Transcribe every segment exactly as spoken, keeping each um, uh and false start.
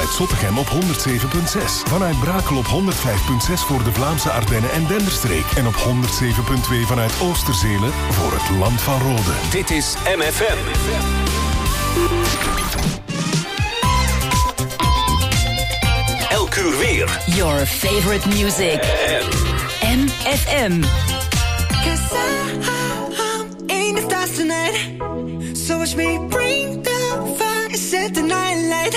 vanuit Zottegem op honderd zeven komma zes. Vanuit Brakel op honderd vijf komma zes voor de Vlaamse Ardennen en Denderstreek. En op honderd zeven komma twee vanuit Oosterzelen voor het Land van Rode. Dit is M F M. Elk uur weer. Your favorite music. M F M. Cause I, I'm in the stars tonight. So watch me bring the fire, set the night light.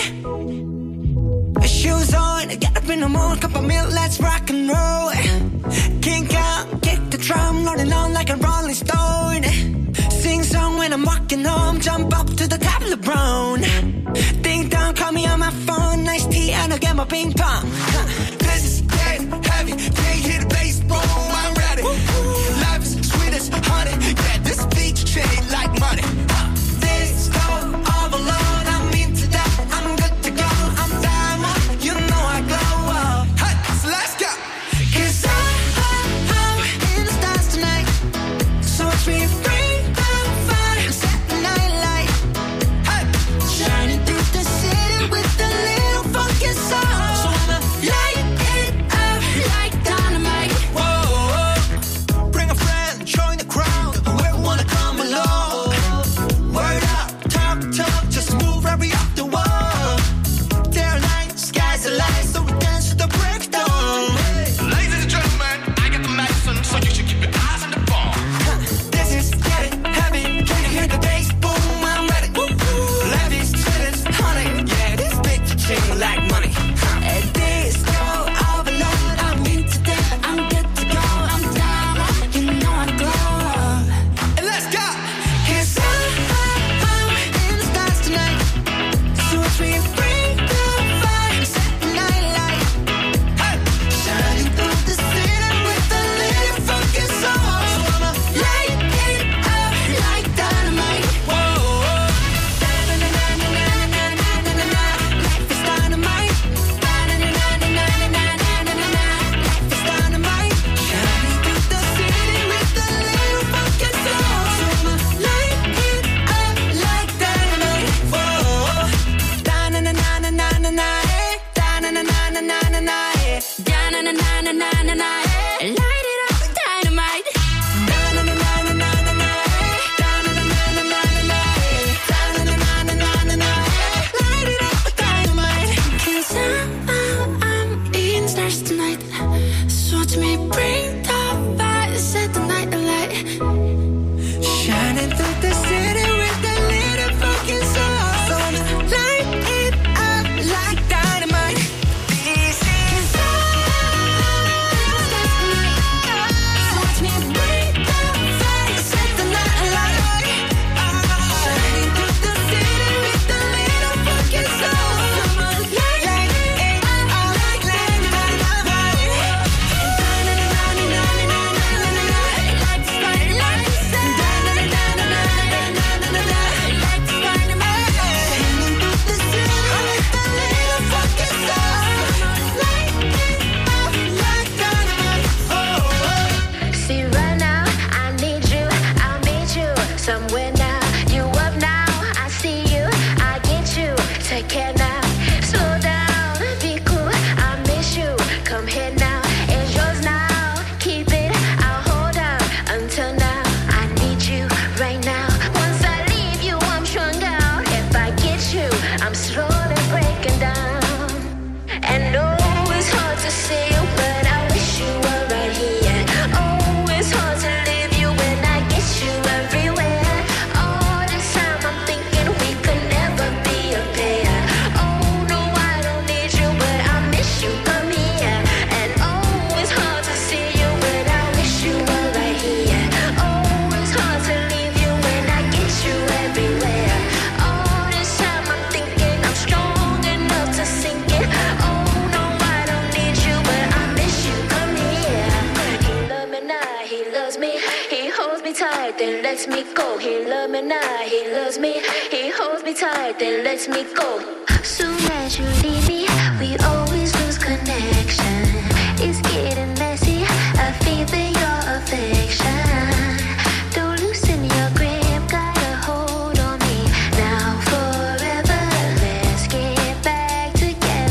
Shoes on, get up in the morning, cup of milk, let's rock and roll. Kink out, kick the drum, rolling on like a rolling stone. Sing song when I'm walking home, jump up to the top of the brown. Ding dong, call me on my phone, nice tea and I'll get my ping pong. Huh. This is getting heavy, can't hear the bass, boom, I'm ready. Woo-hoo. Life is sweet as honey, yeah, this beach chain like money. Huh. This go overload, I'm into that, I'm good to go, I'm diamond, you know I glow up. Hey, so let's go. Cause I, I, I'm in the stars tonight, so watch me bring the fire, set the night light. Hey, shining through the city with a little funky soul. So I'ma light it up like dynamite. Whoa, bring a friend, join the crowd, whoever wanna come along. Word up, talk, talk, just move right up the wall. There light, sky's the light, so we dance to the breakdown. Ladies and gentlemen, I got the medicine, so you should keep your eyes on the ball. This is getting heavy, can you hear the bass? Boom, I'm ready. Levi's, chillin', honey, yeah, this bitch chain like money. At this go overload, I'm into that, I'm good to go, I'm down, you know I glow. And let's go. Cause I, I, I'm in the stars tonight, so watch me bring the fire, set the night light. Hey, shining through the city with a little funky soul. So I'ma light it up like dynamite. Whoa, da-na-na-na-na-na-na-na-na-na. Life is dynamite. Da-na-na-na-na-na-na-na-na-na. Life is dynamite. Shining through the city with a little funky soul. So I'ma light it up like dynamite. Whoa, da-na-na-na-na-na-na-na. Da-na-na-na-na-na-na. Da-na-na-na-na-na-na. Light it up like dynamite. Da-na-na-na-na-na-na. Da-na-na-na-na-na-na. Da-na-na-na-na-na-na. Light it up like dynamite. Cause I'm, I'm, I'm in stars tonight. So watch me bring the fire, set the night alight. Shining through the city with a little fucking soul. So I'ma light it up like dynamite. This is so watch me bring the fire, set the night alight. Shining through the city with a little fucking soul. So I'ma light it up like dynamite. Like the spotlight, like the dynamite. Shining through the city with a little fucking soul. Light it up like dynamite. Oh. See right now, I need you, I'll meet you somewhere now. You up now, I see you, I get you. Take care now, slow down, be cool, I miss you. Come here now, it's yours now. Keep it, I'll hold on until now. I need you right now. Once I leave you, I'm strung out. If I get you, I'm slowly breaking down. And oh, it's hard to see you, but I wish you were right here. Oh, it's hard to leave you when I get you everywhere. All this time I'm thinking we could never be a pair. Oh no, I don't need you, but I miss you. Come here. And oh, it's hard to see you, but I wish you were right here. Oh, it's hard to leave you when I get you everywhere. All this time I'm thinking I'm strong enough to sink it. Oh no, I don't need you, but I miss you. Come here. He love me now, he loves me. He holds me tight, then lets me go. He love me now, he loves me. He holds me tight, then lets me go. Soon as you leave me, we always lose connection. It's getting messy, I feel for your affection. Don't loosen your grip, got a hold on me now forever. Let's get back together.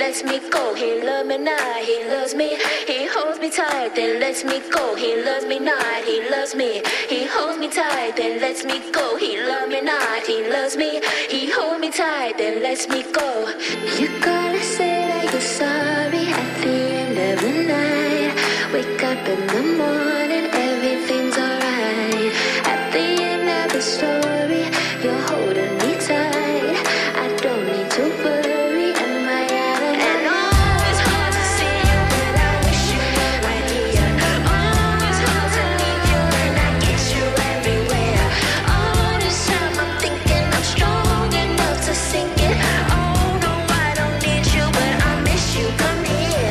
lets me go. He loves me not, he loves me. He holds me tight, then lets me go. He loves me not, he loves me. He holds me tight, then lets me go. He loves me not, he loves me. He holds me tight, then lets me go. You gotta say that you're sorry at the end of the night. Wake up in the morning, everything's alright. At the end of the story, you're holding me tight. I don't need to worry, am I out of my mind? Oh, it's hard to see you, but I wish you were right here. Oh, it's hard to leave you, and I get you everywhere. All this time I'm thinking I'm strong enough to sink it. Oh, no, I don't need you, but I miss you, come here.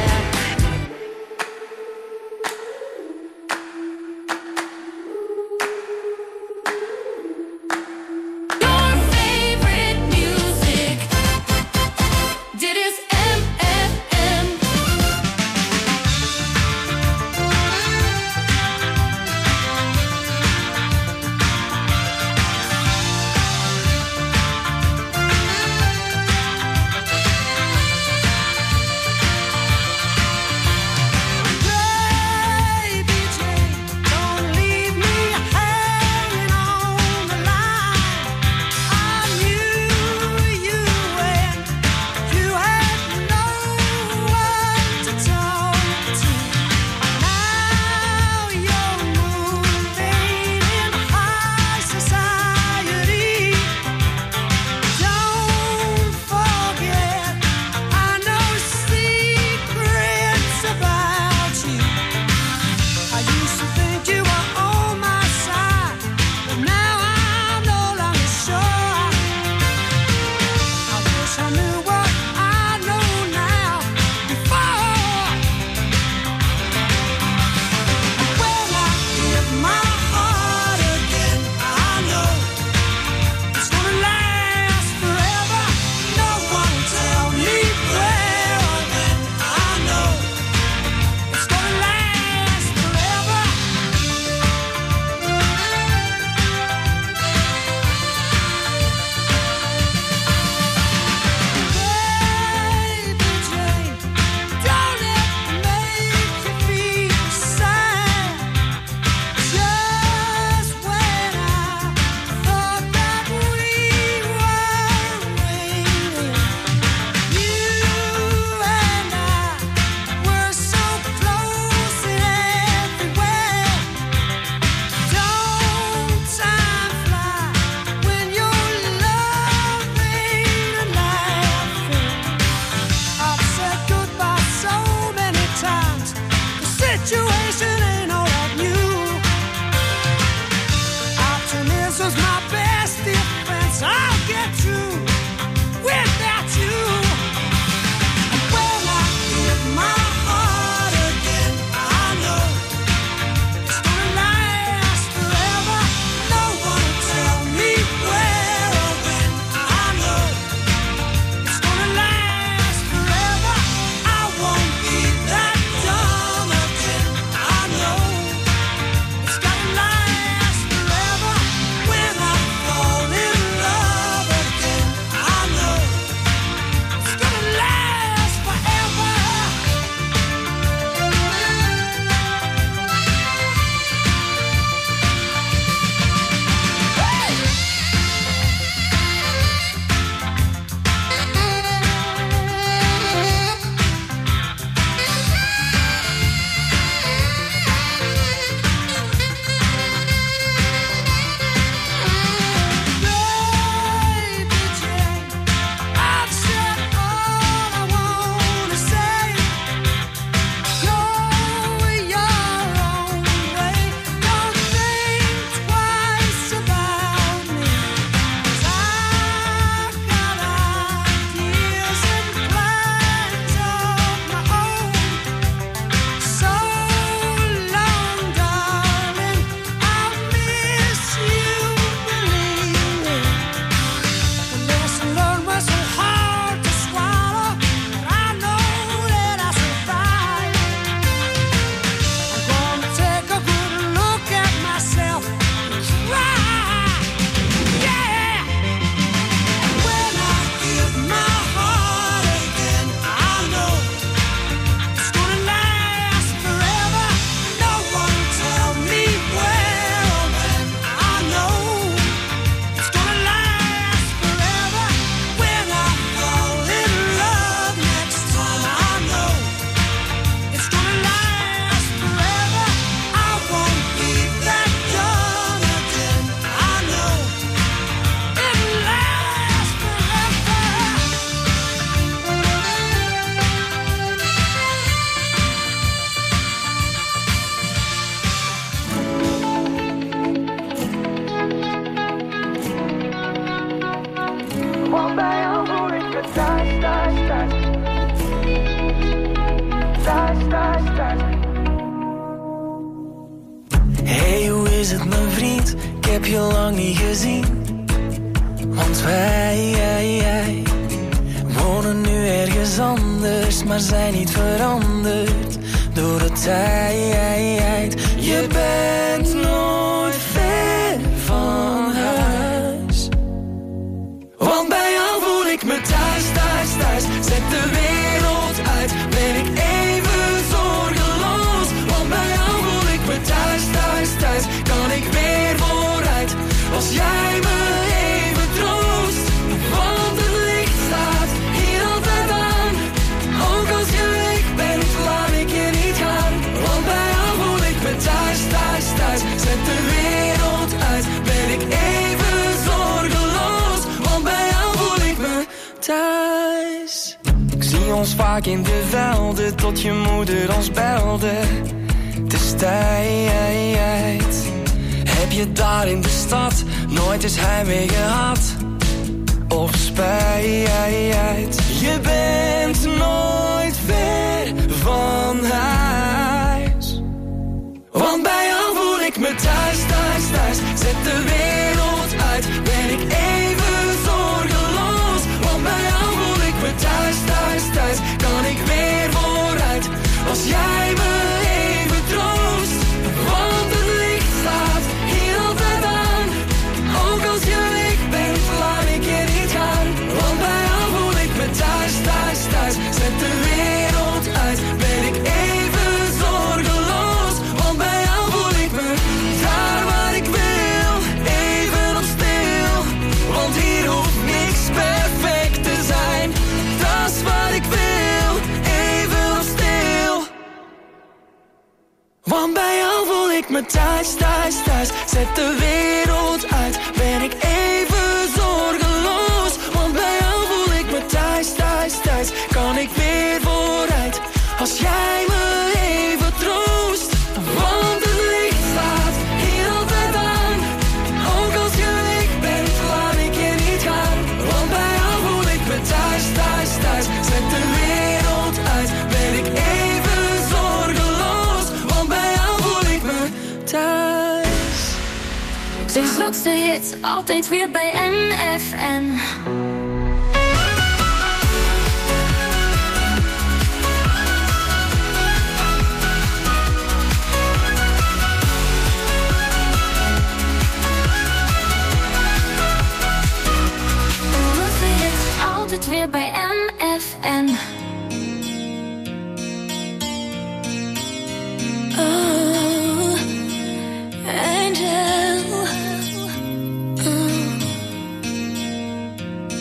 I is het mijn vriend? Ik heb je lang niet gezien. Want wij, jij, jij, wonen nu ergens anders, maar zijn niet veranderd door de tijd. Je bent nooit ver van huis. Want bij jou voel ik me thuis, thuis, thuis. Zet de wereld uit, ben ik even zorgeloos. Want bij jou voel ik me thuis, thuis, thuis. Kan ik weer vooruit, als jij me even troost. Want het licht staat hier altijd aan. Ook als je weg bent, laat ik je niet gaan. Want bij jou voel ik me thuis, thuis, thuis. Zet de wereld uit, ben ik even zorgeloos. Want bij jou voel ik me thuis. Ik zie ons vaak in de velden, tot je moeder ons belde. Het is tijd. Heb je daar in de stad nooit eens heimwee gehad? Of spijt? Je bent nooit ver van huis. Want bij jou voel ik me thuis, thuis, thuis. Zet de wereld uit, ben ik even zorgeloos. Want bij jou voel ik me thuis, thuis, thuis. Kan ik weer vooruit, als jij me even troost. Want het licht staat hier altijd aan. Ook als je weg bent, laat ik je niet gaan. Want bij jou voel ik me thuis, thuis, thuis. Zet de wereld uit, ben ik even zorgeloos. Want bij jou voel ik me daar waar ik wil, even op stil. Want hier hoeft niks perfect te zijn. Dat is wat ik wil, even op stil. Want bij jou voel ik me thuis, thuis, thuis. Zet de wereld uit, ben ik even zorgeloos. Want bij jou voel ik me thuis, thuis, thuis. Kan ik weer vooruit, als jij me even troost. Want het licht staat hier altijd aan. Ook als je weg bent, laat ik je niet gaan. Want bij jou voel ik me thuis, thuis, thuis. Zet de wereld uit, ben ik even zorgeloos. Want bij jou voel ik me thuis. Zijn grootste hits altijd weer bij N F M. Altijd weer bij M F N. Oh, angel. Oh.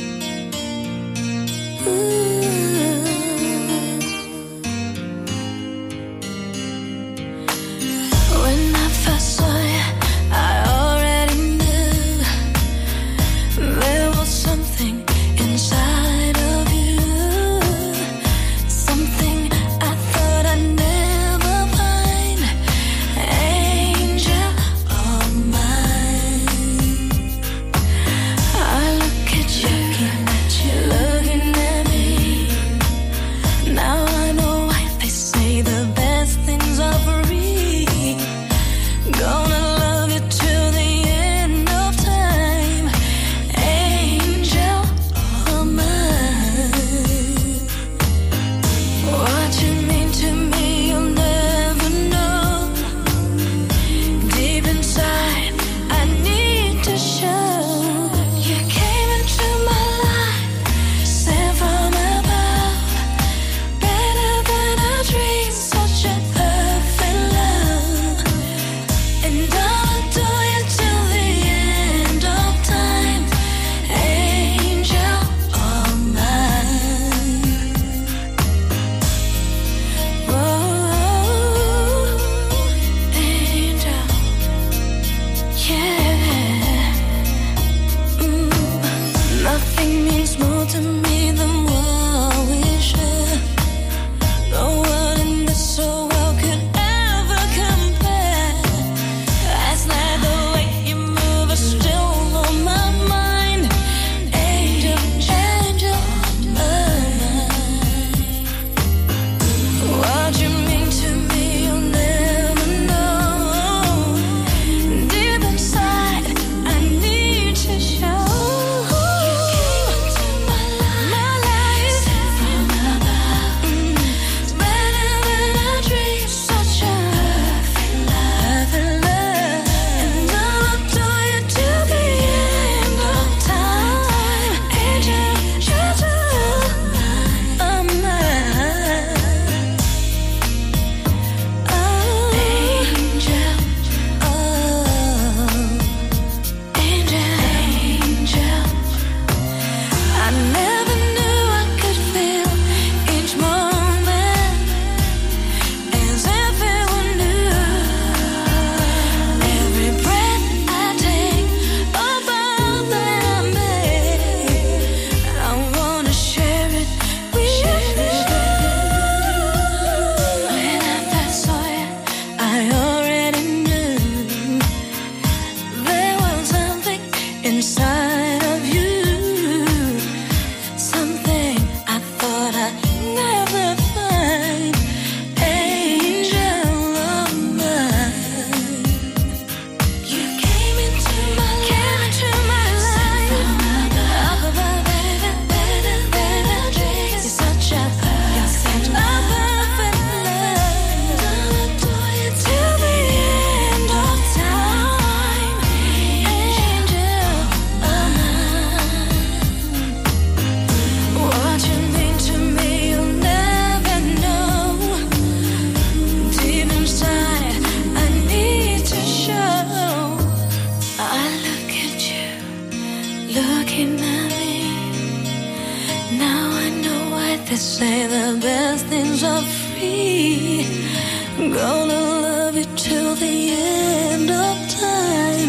till the end of time,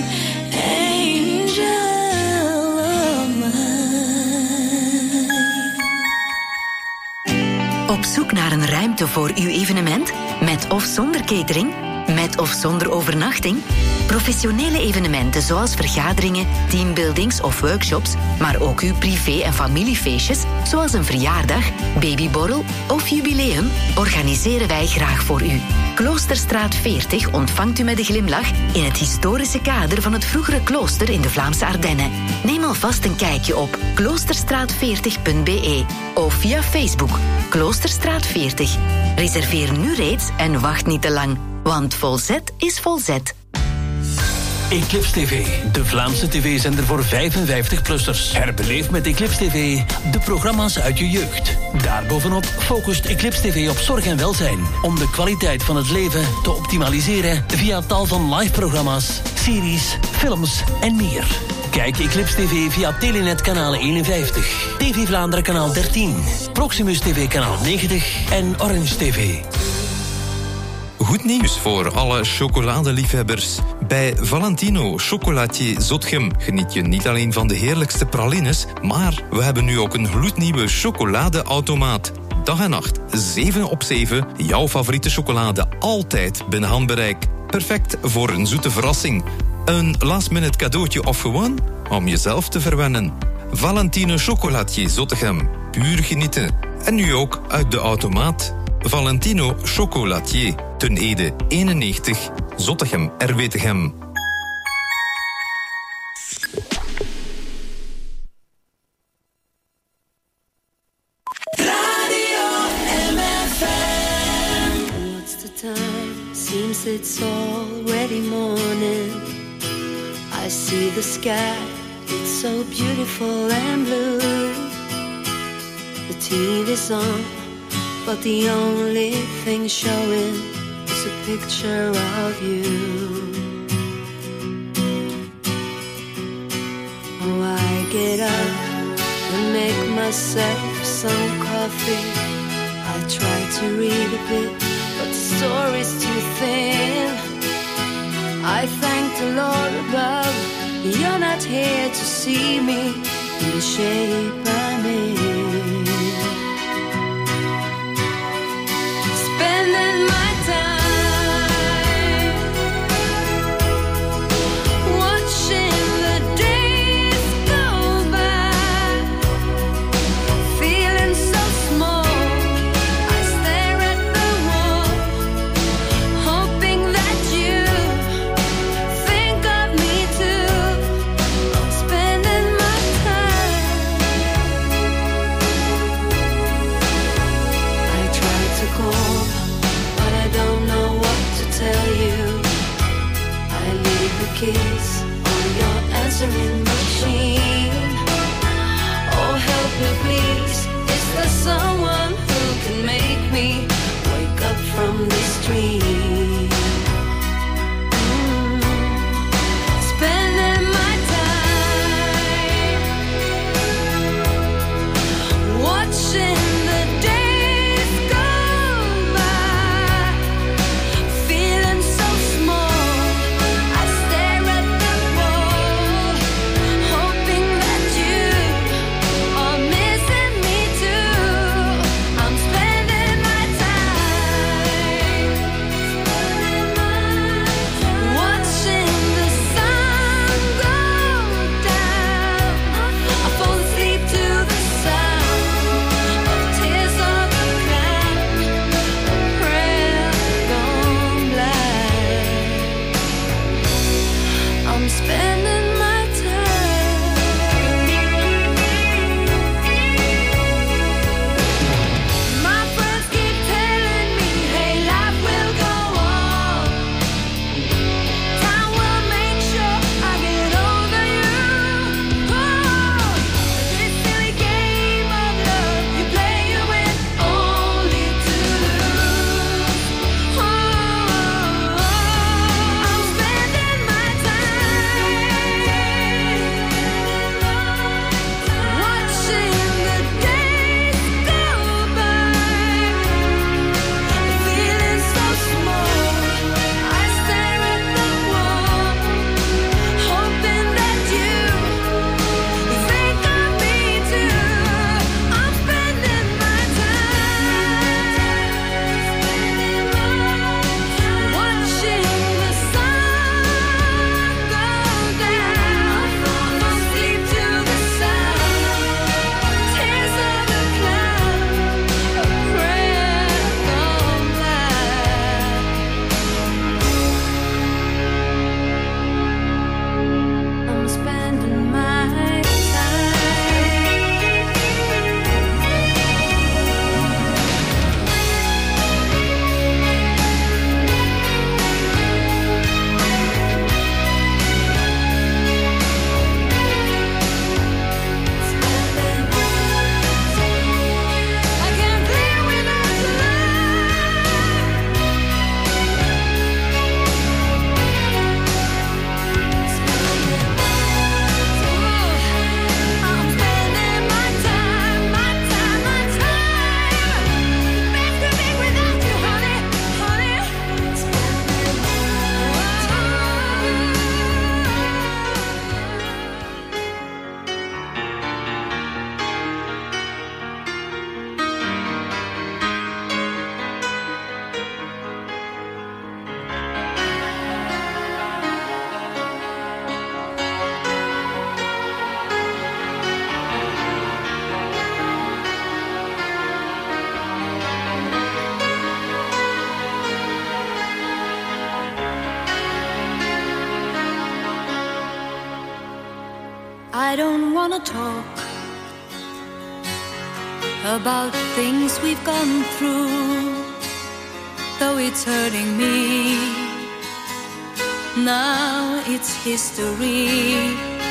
angel of mine. Op zoek naar een ruimte voor uw evenement? Met of zonder catering? Met of zonder overnachting? Professionele evenementen zoals vergaderingen, teambuildings of workshops, maar ook uw privé- en familiefeestjes, zoals een verjaardag, babyborrel of jubileum, organiseren wij graag voor u. Kloosterstraat veertig ontvangt u met een glimlach in het historische kader van het vroegere klooster in de Vlaamse Ardennen. Neem alvast een kijkje op kloosterstraat veertig punt b e of via Facebook Kloosterstraat veertig. Reserveer nu reeds en wacht niet te lang, want volzet is volzet. Eclipse T V, de Vlaamse tv-zender voor vijfenvijftig-plussers. Herbeleef met Eclipse T V de programma's uit je jeugd. Daarbovenop focust Eclipse T V op zorg en welzijn, om de kwaliteit van het leven te optimaliseren via tal van live-programma's, series, films en meer. Kijk Eclipse T V via Telenet kanaal eenenvijftig, T V Vlaanderen kanaal dertien, Proximus T V kanaal negentig en Orange T V. Goed nieuws voor alle chocoladeliefhebbers. Bij Valentino Chocolatier Zottegem geniet je niet alleen van de heerlijkste pralines, maar we hebben nu ook een gloednieuwe chocoladeautomaat. Dag en nacht, zeven op zeven, jouw favoriete chocolade altijd binnen handbereik. Perfect voor een zoete verrassing. Een last-minute cadeautje of gewoon om jezelf te verwennen. Valentino Chocolatier Zottegem, puur genieten. En nu ook uit de automaat. Valentino Chocolatier, Ten Ede eenennegentig, Zottegem, Erwetegem. Radio M F M. What's the time? Seems it's already morning. I see the sky, it's so beautiful and blue. The T V's on, but the only thing showing is a picture of you. Oh, I get up and make myself some coffee. I try to read a bit, but the story's too thin. I thank the Lord above, you're not here to see me in the shape I'm in. Spending my time watching the days go by, feeling so small. I stare at the wall, hoping that you think of me too. I'm spending my time. I try to call, but I don't know what to tell you. I leave the keys on your answering machine. Oh, help me please, is there someone who can make me wake up from this dream? Mm. Spending my time watching the days go by, feeling so small. I stare at the wall, hoping that you are missing me too. I'm spending my time I don't wanna talk about things we've gone through, though it's hurting me. Now it's history.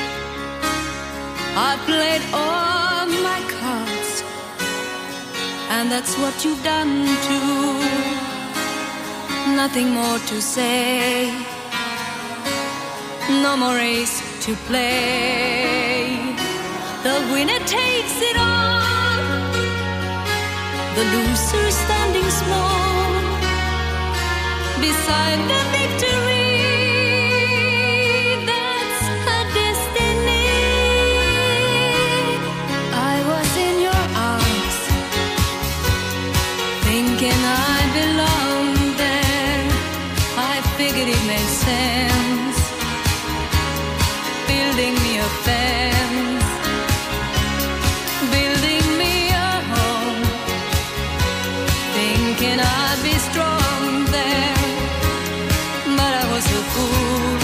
I played all my cards, and that's what you've done too. Nothing more to say, no more race to play. The winner takes it all, the loser standing small beside the victory. That's her destiny. I was in your arms, thinking I belonged there. I figured it made sense, building me a fence, building me a home, thinking I'd be strong there, but I was a fool,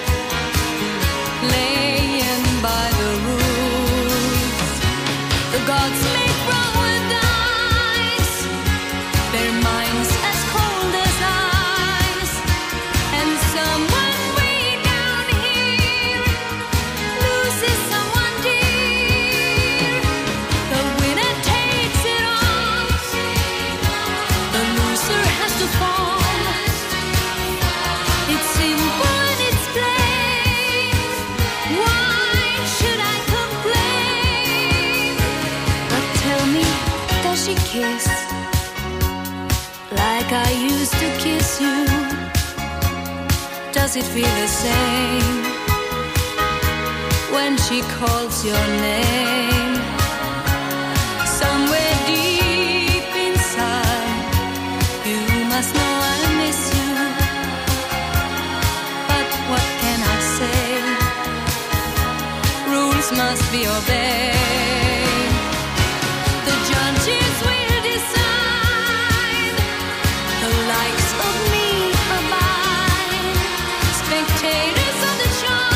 laying by the rules. The gods make wrong with eyes, their minds as cold as ice, and someone way down here loses someone dear. The winner takes it all, the loser has to fall. It's simple and it's plain. Why should I complain? But tell me, does she kiss like I used to kiss you? Does it feel the same when she calls your name? Somewhere deep inside, you must know I miss you. But what can I say? Rules must be obeyed. The judges will decide, the likes of me abide. Spectators of the show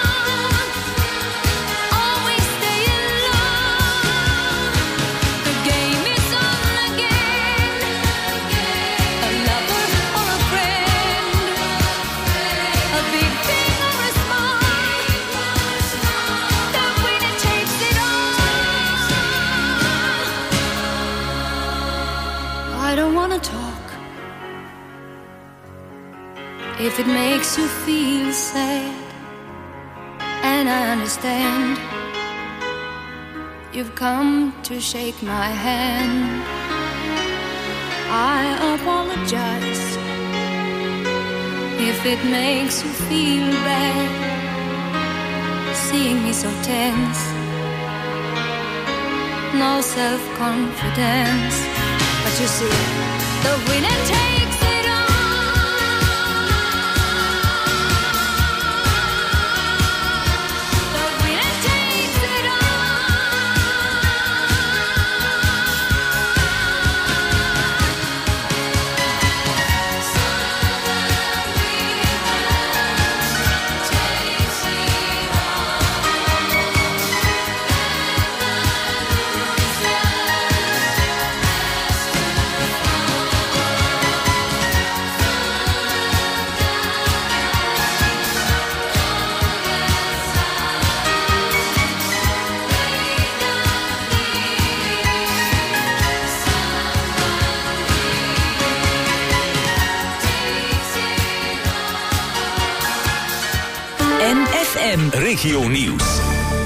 always stay alone. The game is on again, a lover or a friend, a big thing or a small, the winner takes it all. I don't wanna talk if it makes you feel sad, and I understand. You've come to shake my hand. I apologize if it makes you feel bad, seeing me so tense, no self-confidence. But you see, the winner takes it all. The winner takes it N F M Regio Nieuws.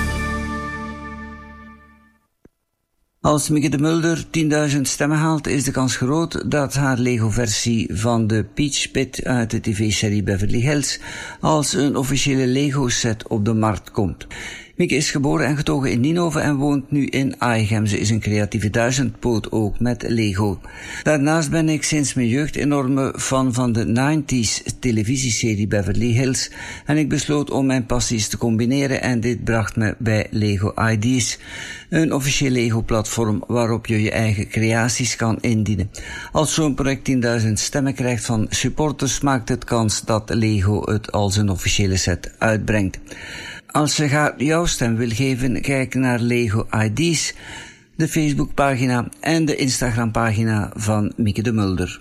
Als Mieke de Mulder tienduizend stemmen haalt, is de kans groot dat haar Lego-versie van de Peach Pit uit de tv-serie Beverly Hills als een officiële Lego-set op de markt komt. Mieke is geboren en getogen in Ninove en woont nu in Aichem. Ze is een creatieve duizendpoot ook met Lego. Daarnaast ben ik sinds mijn jeugd enorme fan van de nineties televisieserie Beverly Hills en ik besloot om mijn passies te combineren en dit bracht me bij Lego Ideas, een officieel Lego-platform waarop je je eigen creaties kan indienen. Als zo'n project tienduizend stemmen krijgt van supporters, maakt het kans dat Lego het als een officiële set uitbrengt. Als je graag jouw stem wil geven, kijk naar Lego I D's, de Facebookpagina en de Instagrampagina van Mieke de Mulder.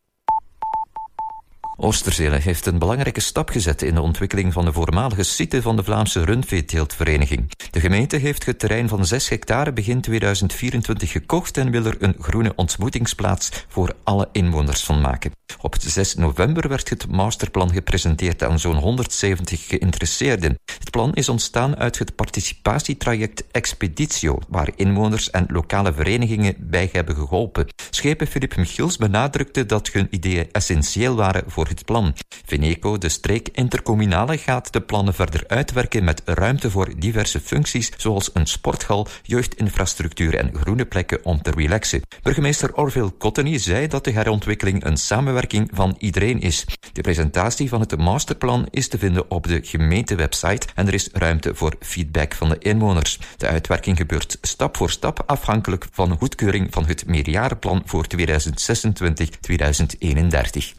Oosterzele heeft een belangrijke stap gezet in de ontwikkeling van de voormalige site van de Vlaamse Rundveeteeltvereniging. De gemeente heeft het terrein van zes hectare begin tweeduizend vierentwintig gekocht en wil er een groene ontmoetingsplaats voor alle inwoners van maken. Op zes november werd het masterplan gepresenteerd aan zo'n honderdzeventig geïnteresseerden. Het plan is ontstaan uit het participatietraject Expeditio, waar inwoners en lokale verenigingen bij hebben geholpen. Schepen Filip Michiels benadrukte dat hun ideeën essentieel waren voor het plan. Veneco, de streek intercommunale, gaat de plannen verder uitwerken met ruimte voor diverse functies, zoals een sporthal, jeugdinfrastructuur en groene plekken om te relaxen. Burgemeester Orville Cotteny zei dat de herontwikkeling een samenwerking van iedereen is. De presentatie van het masterplan is te vinden op de gemeentewebsite en er is ruimte voor feedback van de inwoners. De uitwerking gebeurt stap voor stap afhankelijk van goedkeuring van het meerjarenplan voor tweeduizend zesentwintig tot tweeduizend eenendertig.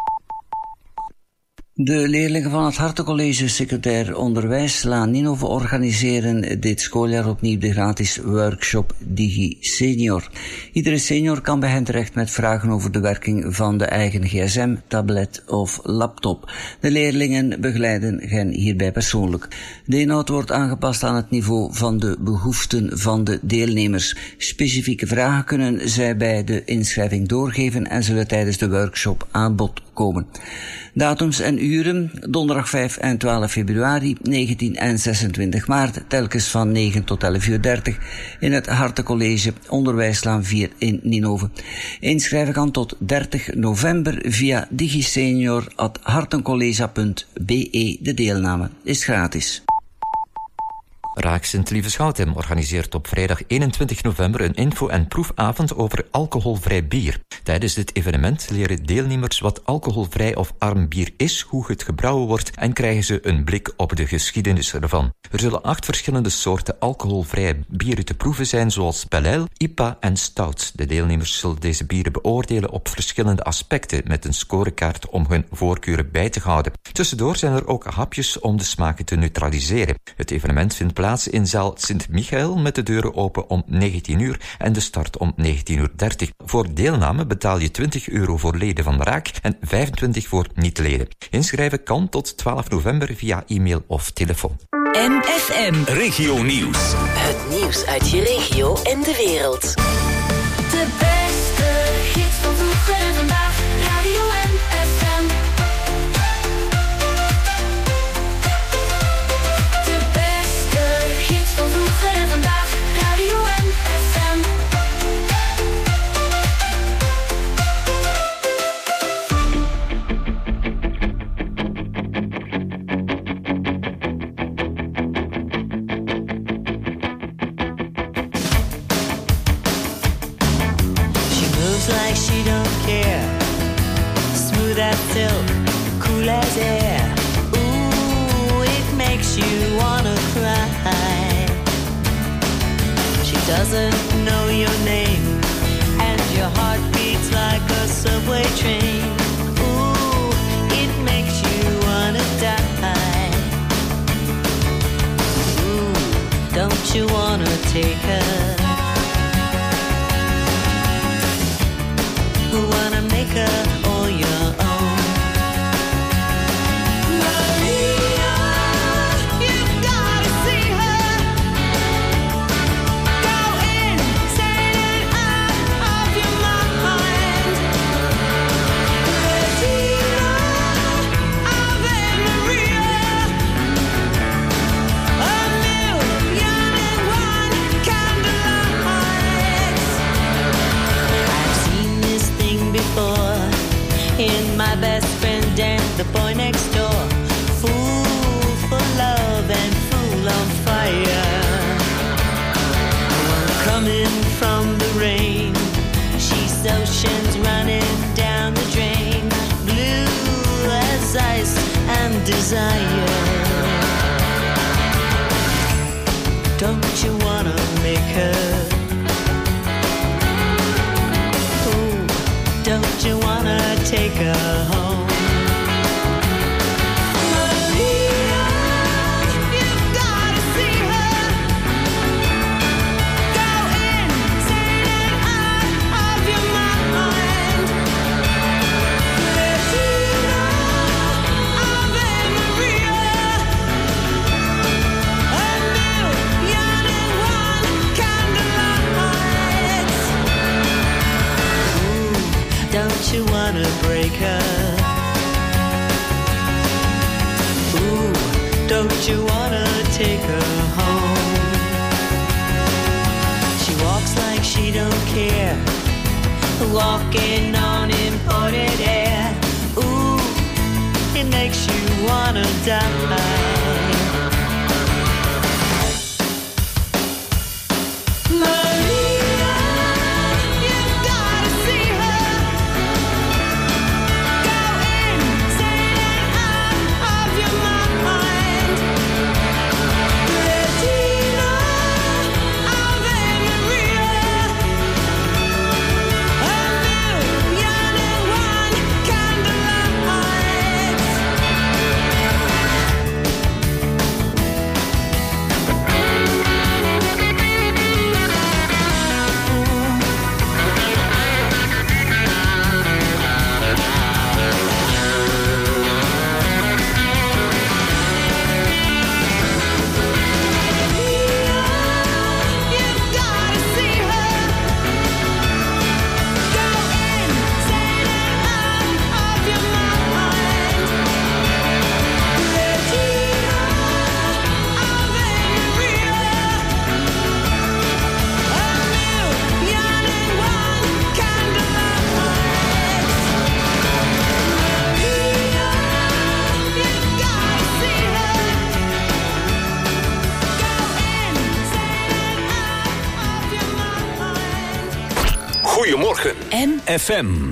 De leerlingen van het Hartencollege Secundair Onderwijs Laan Ninove organiseren dit schooljaar opnieuw de gratis workshop Digi Senior. Iedere senior kan bij hen terecht met vragen over de werking van de eigen gsm, tablet of laptop. De leerlingen begeleiden hen hierbij persoonlijk. De inhoud wordt aangepast aan het niveau van de behoeften van de deelnemers. Specifieke vragen kunnen zij bij de inschrijving doorgeven en zullen tijdens de workshop aan bod komen. Datums en uren, donderdag vijf en twaalf februari, negentien en zesentwintig maart, telkens van negen tot elf uur dertig in het Hartencollege Onderwijslaan vier in Ninove. Inschrijven kan tot dertig november via digisenior at hartencollege punt b e. De deelname is gratis. Raak Sint-Lieve-Schouten organiseert op vrijdag eenentwintig november een info- en proefavond over alcoholvrij bier. Tijdens dit evenement leren deelnemers wat alcoholvrij of arm bier is, hoe het gebrouwen wordt en krijgen ze een blik op de geschiedenis ervan. Er zullen acht verschillende soorten alcoholvrije bieren te proeven zijn, zoals Pale Ale, I P A en Stout. De deelnemers zullen deze bieren beoordelen op verschillende aspecten met een scorekaart om hun voorkeuren bij te houden. Tussendoor zijn er ook hapjes om de smaken te neutraliseren. Het evenement vindt plaats in zaal Sint-Michael met de deuren open om negentien uur en de start om negentien uur dertig. Voor deelname betaal je twintig euro voor leden van de Raak en vijfentwintig voor niet-leden. Inschrijven kan tot twaalf november via e-mail of telefoon. M F M Regio Nieuws. Het nieuws uit je regio en de wereld. De beste hits van vroeger en vandaag. Radio M F M. De beste hits van vroeger en vandaag. Radio M F M. Like she don't care. Smooth as silk, cool as air. Ooh, it makes you wanna cry. She doesn't know your name, and your heart beats like a subway train. Ooh, it makes you wanna die. Ooh, don't you wanna take her? Who wanna make her all your own? Maria, you've gotta see her. Go insane and out of your mind. Regina, Ave Maria. A million and one candlelights. I've seen this before in my best friend and the boy next door. Fool for love and fool on fire. One coming from the rain. She's oceans running down the drain. Blue as ice and desire. Don't you wanna make her? Don't you wanna take her home? Maria, you've got Don't you wanna take her home? She walks like she don't care, walking on imported air. Ooh, it makes you wanna die. Goedemorgen N F M.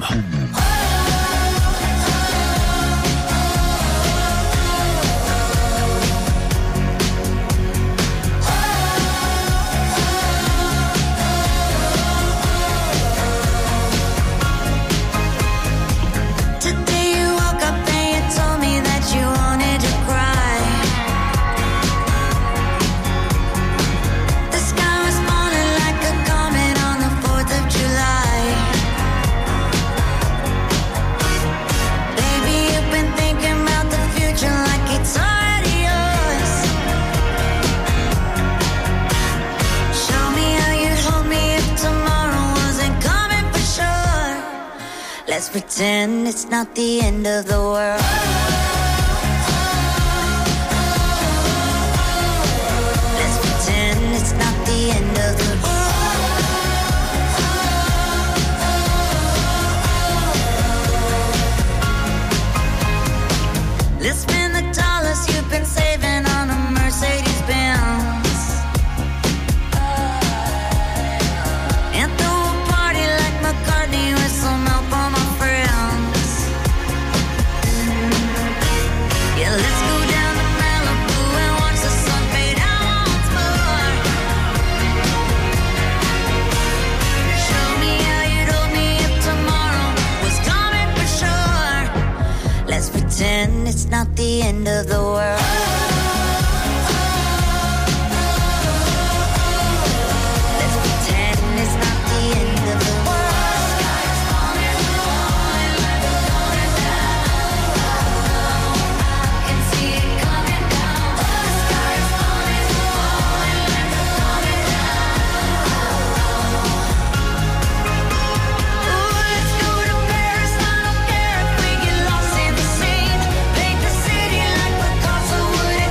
Let's pretend it's not the end of the world. Let's pretend it's not the end of the world. Let's spend the dollars you've been saving on a Mercedes Benz. And throw a party like McCartney with some help on my friends. Yeah, let's go down to Malibu and watch the sun fade out once more. Show me how you'd hold me if tomorrow was coming for sure. Let's pretend it's not the end of the world. Paint the city like Picasso would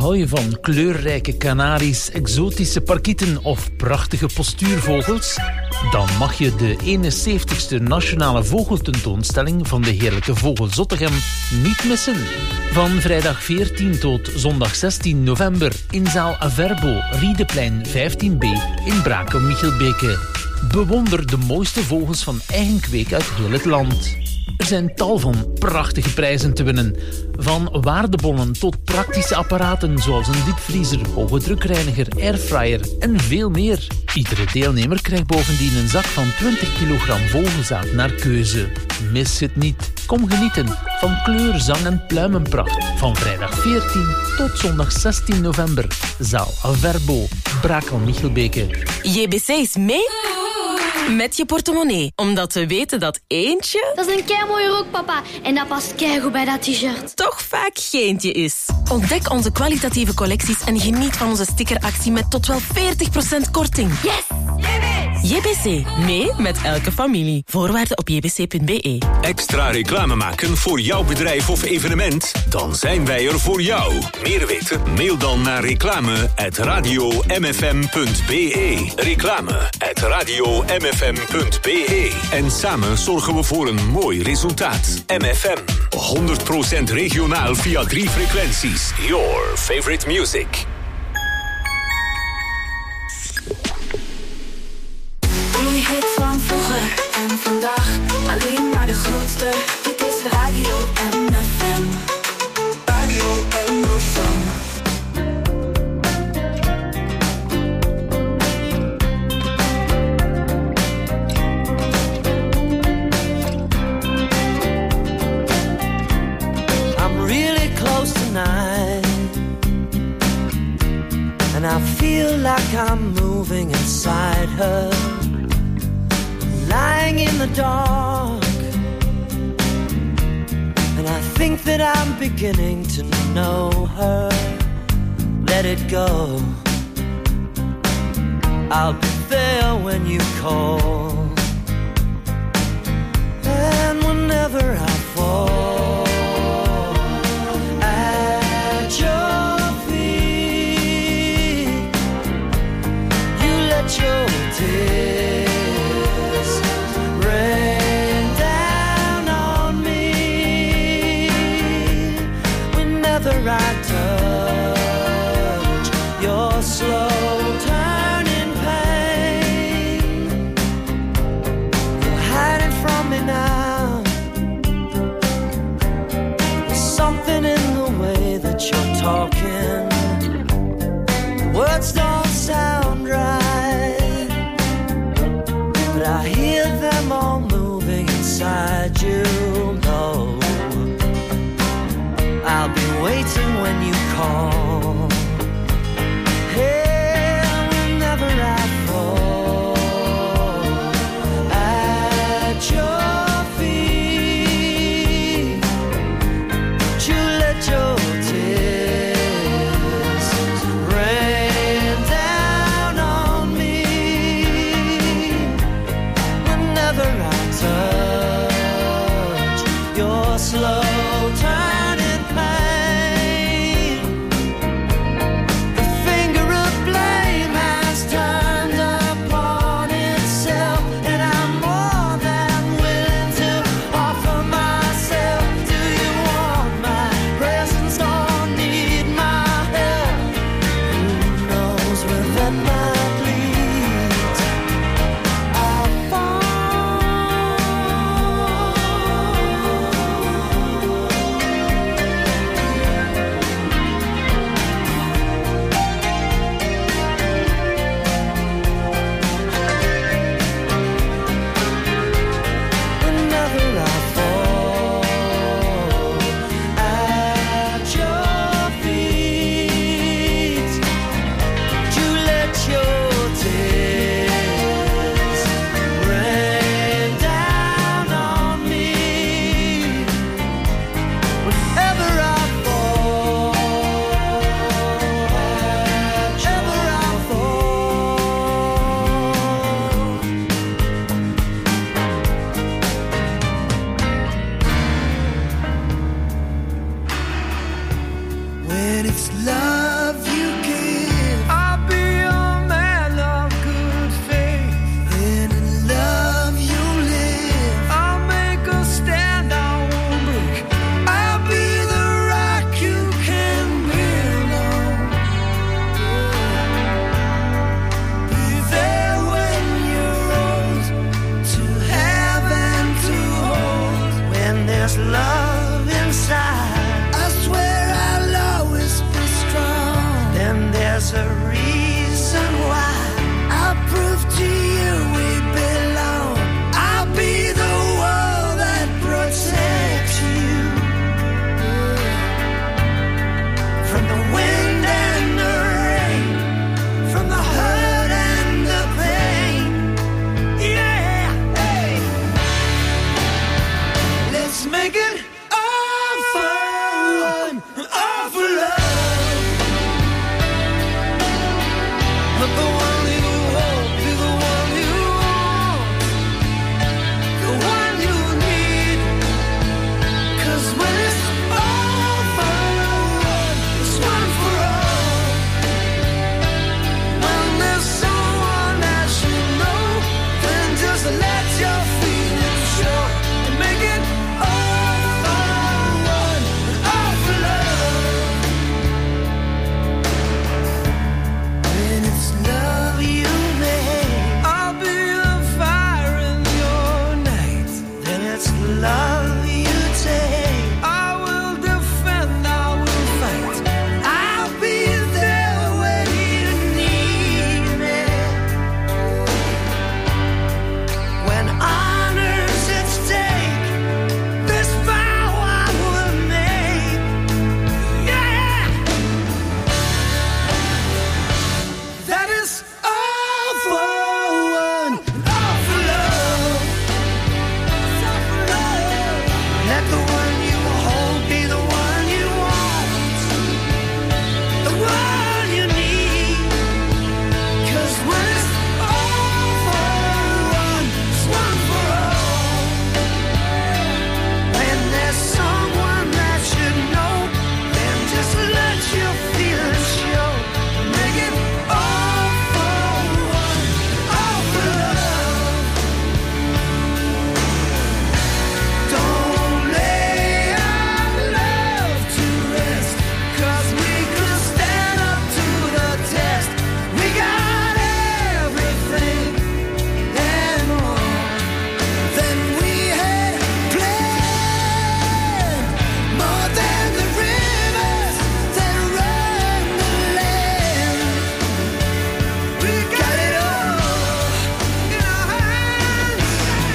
Hou je van kleurrijke kanaries, exotische parkieten of prachtige postuurvogels? Dan mag je de eenenzeventigste Nationale Vogeltentoonstelling van de Heerlijke Vogel Zottegem niet missen. Van vrijdag veertien tot zondag zestien november in zaal Averbo, Riedeplein vijftien b in Brakel-Michelbeke. Bewonder de mooiste vogels van eigen kweek uit heel het land. Er zijn tal van prachtige prijzen te winnen. Van waardebonnen tot praktische apparaten zoals een diepvriezer, hoge drukreiniger, airfryer en veel meer. Iedere deelnemer krijgt bovendien een zak van twintig kilogram vogelzaad naar keuze. Mis het niet. Kom genieten van kleur, zang en pluimenpracht. Van vrijdag veertien tot zondag zestien november. Zaal Averbo, Brakel-Michelbeke. J B C is mee met je portemonnee. Omdat we weten dat eentje... Dat is een keimooie rok, papa. En dat past keigoed bij dat t-shirt. Toch vaak geentje is. Ontdek onze kwalitatieve collecties en geniet van onze stickeractie met tot wel veertig procent korting. Yes! J B C. Mee met elke familie. Voorwaarden op j b c punt b e. Extra reclame maken voor jouw bedrijf of evenement? Dan zijn wij er voor jou. Meer weten? Mail dan naar reclame at radio m f m punt b e. Reclame at radio m f m punt b e. En samen zorgen we voor een mooi resultaat. M F M. honderd procent regionaal via drie frequenties. Your favorite music. Die hit van vroeger en vandaag, alleen maar de grootste. Dit is Radio M F M. Radio M F M. I'm really close tonight, and I feel like I'm moving inside her. Lying in the dark, and I think that I'm beginning to know her. Let it go, I'll be there when you call. And whenever I fall at your feet, you let your tears I touch your slow turning pain. You're hiding from me now. There's something in the way that you're talking. The words don't sound right, but I hear them all moving inside you. No, I'll be waiting when you call. Hey, whenever I fall at your feet, you let your tears rain down on me. Whenever I touch your slow turning when it's love. one, all for love. Let the one you hold be the one you want, the one you need. 'Cause when it's all for one, it's one for all. When there's someone that you know, then just let your feelings show and make it all for one, all for love. When it's love you make, I'll be the fire in your night. Then it's love you take, I will defend, I will fight. I'll be there when you need me. When honor's at stake, this vow I will make. Yeah, that is all for one, all for love. All for love. Let the one you hold be the one you want, the one you need. 'Cause when it's all for one, it's one for all. When there's someone that you know, then just let your feelings show. Make it all for one, all for love. Don't lay our love to rest, 'cause we could stand up to the test. We got everything and more than we had planned, more than the rivers that run the land. We got it all in our hands.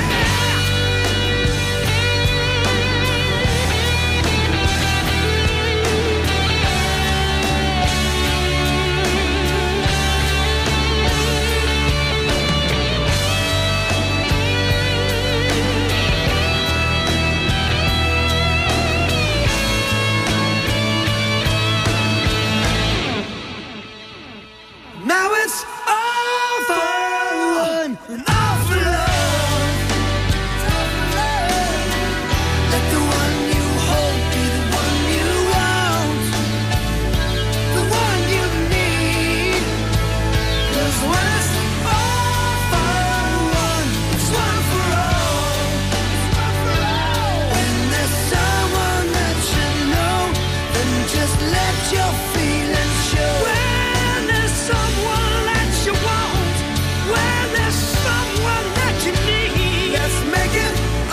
Now it's all for one and all for love. Let the one you hold be the one you want, the one you need. 'Cause when it's all for one, it's one for all. When there's someone that you know, then just let your feelings show. When there's someone that you want, when there's someone that you need, let's make it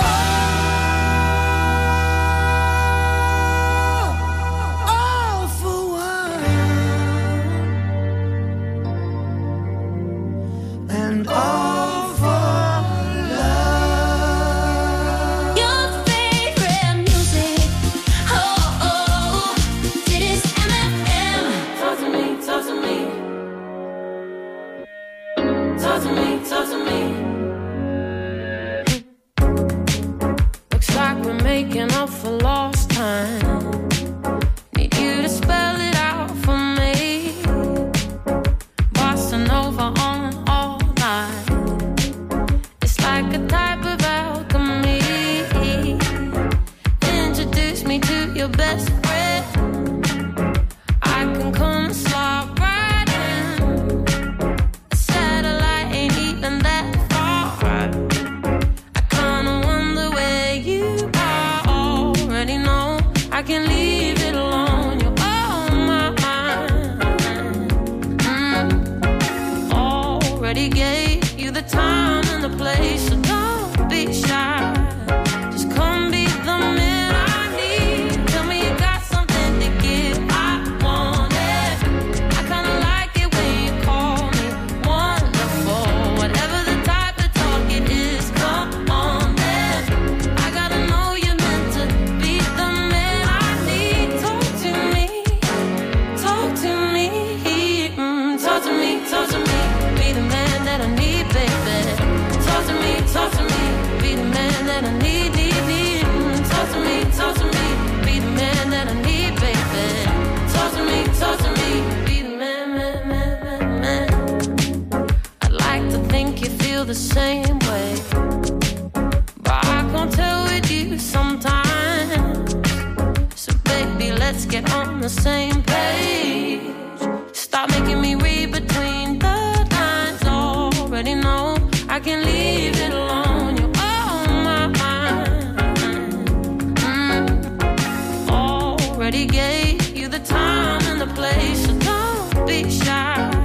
all, all for one, and all for love. Your favorite music, oh oh, dit is M F M. Talk to me, talk to me. Talk to me, talk to me. Looks like we're making up for lost time. Need you to spell it out for me. Bossa Nova on all night. It's like a type of alchemy. Introduce me to your best friend. I can come slide right in. A satellite ain't even that far. I kinda wonder where you are. Already know I can leave it alone. You're all mine. Mm. Already gave you the time and the place, so don't be shy. Just come be the man I need. Tell me you got something to give. I want it. I kinda like it when you call me wonderful. Whatever the type of talk it is, come on then. I gotta know you're meant to be the man I need. Talk to me, talk to me, mm, talk to me, talk to me. Be the man that I need, baby. Talk to me, let's get on the same page. Stop making me read between the lines. Already know I can leave it alone. You're on my mind. Mm. Already gave you the time and the place, so don't be shy.